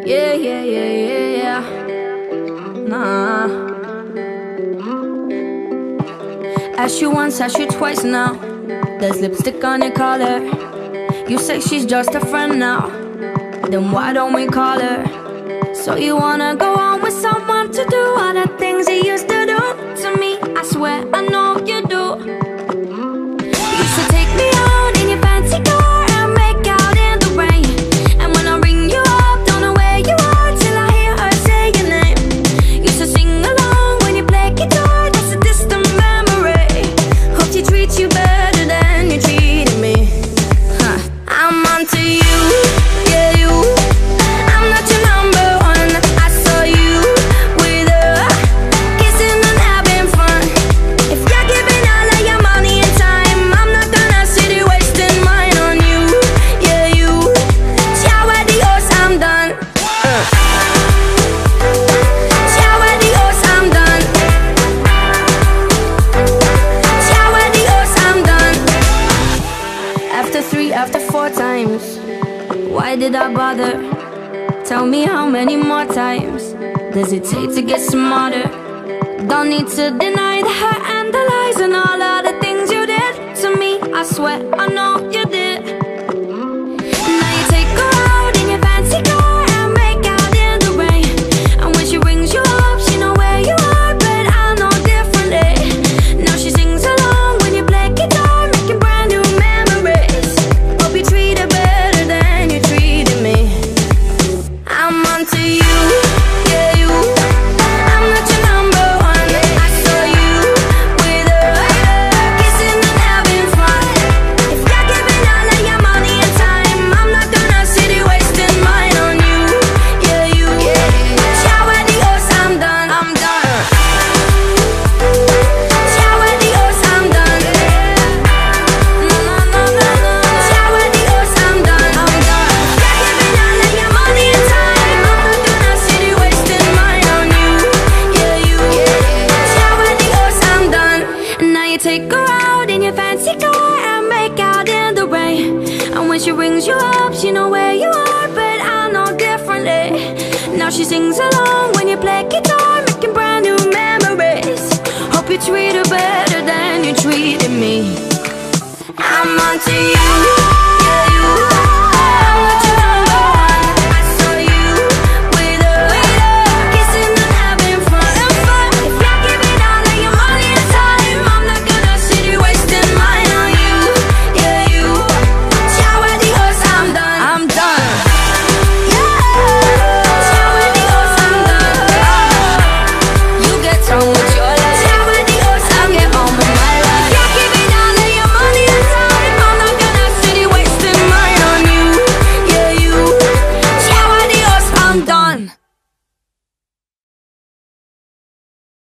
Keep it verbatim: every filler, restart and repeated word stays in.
Yeah, yeah, yeah, yeah, yeah. Nah. Asked you once, asked you twice now. There's lipstick on your collar. You say she's just a friend now. Then why don't we call her? So you wanna go on with someone to do all the things he used to do to me? I swear I know you do. You used to take me out in your fancy car and make out in the rain. And when I ring you up, don't know where you are till I hear her say your name. Used to sing along when you play guitar, that's a distant memory. Hope she treats you better than you treated me. Huh. I'm onto you, yeah you. I'm not your number one. I saw you with her, kissing and having fun. If you're giving all of your money and time, I'm not gonna sit here wasting mine on you, yeah you. Ciao adios, I'm done. uh. Ciao adios, I'm done. Ciao adios, I'm done. After three, after four times, why did I bother? Tell me how many more times does it take to get smarter? Don't need to deny the hurt and the lies and all of the things you did to me. I swear I know you did. Now you take her out in your fancy car and make out in the rain. And when she rings you up, she know where you are, but I know differently. Now she sings along when you play guitar, making brand new memories. Hope you treat her better than you treated me. I'm onto you, yeah you. I'm not your number one. I saw you with her, kissing and having fun. If you're giving all of your money and time, I'm not gonna sit here wasting mine on you, yeah you. Ciao adios, I'm done, I'm done. Ciao adios, I'm done. No, no, no, no, no. Ciao adios, I'm done, I'm done. If you're giving all of your money and time, I'm not gonna sit here wasting mine on you, yeah you. Ciao adios, I'm done. And now you take her out in your fancy car and make out in the rain. And when she rings you up, she know where you are, but I know differently. Now she sings along when you play guitar, making brand new memories. Hope you treat her better than you treated me. I'm onto you.